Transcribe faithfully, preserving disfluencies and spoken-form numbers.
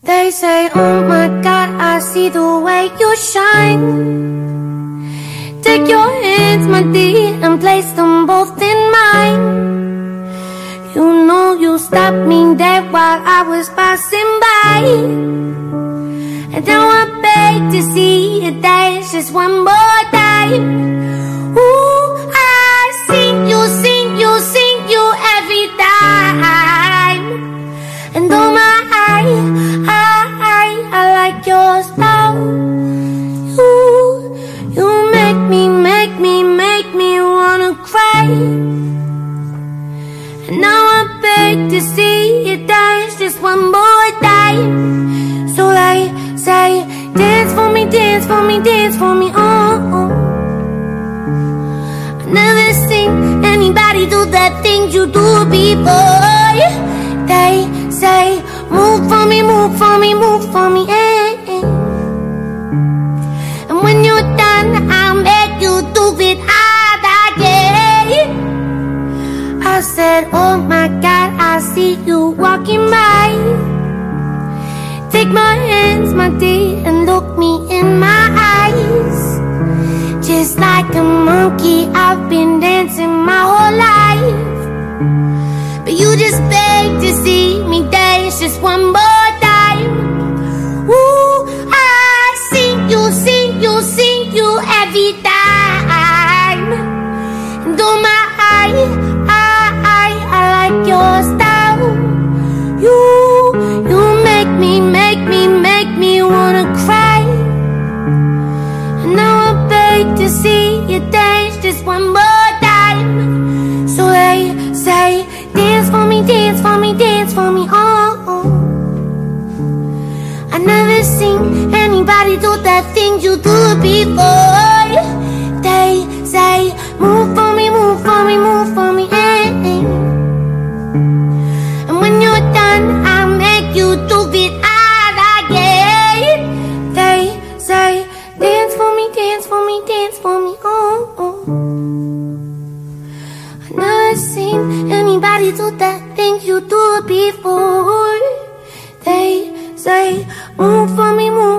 They say, oh my God, I see the way you shine. Take your hands, my dear, and place them both in mine. You know you stopped me dead while I was passing by. And now I beg to see you dance just one more time. Ooh, I sing you, sing you, sing you every time. And oh my, I, I, I like your style. You, you make me, make me, make me wanna cry. And now I beg to see you dance just one more time. So I say, dance for me, dance for me, dance for me, oh, oh. I've never seen anybody do the things you do before. They say, move for me, move for me, move for me, eh, eh. And when you're done, I'll make you do it all again. I said, oh my God, I see you walking by. Take my hands, my dear, and look me in my eyes. Just like a monkey, I've been dancing my whole life. But you just beg to see me dance just one more time. Ooh, I sing you, sing you, sing you every time. And oh my, I, I, I like your style. You, you make me, make me, make me wanna cry. And now I beg to see you dance just one more time. So they say, dance for me, dance for me, dance for me, oh, oh. I never seen anybody do the things you do before. They say, move for me, move for me, move for me, eh, eh. And when you're done, I'll make you do it all again. They say, dance for me, dance for me, dance for me, oh, oh. I've never seen anybody do the things you do before. They say, move for me, move